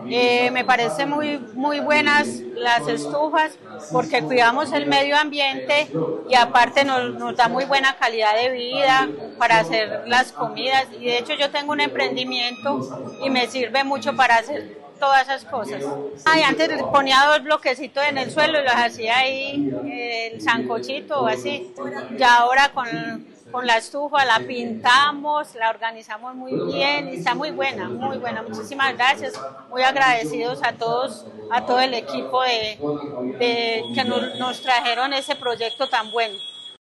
Me parece muy buenas las estufas porque cuidamos el medio ambiente y aparte nos da muy buena calidad de vida para hacer las comidas. Y de hecho yo tengo un emprendimiento y me sirve mucho para hacer todas esas cosas. Ay, antes ponía 2 bloquecitos en el suelo y los hacía ahí, el sancochito o así. Ya ahora con la estufa la pintamos, la organizamos muy bien y está muy buena, muy buena. Muchísimas gracias, muy agradecidos a todos, a todo el equipo de que nos trajeron ese proyecto tan bueno.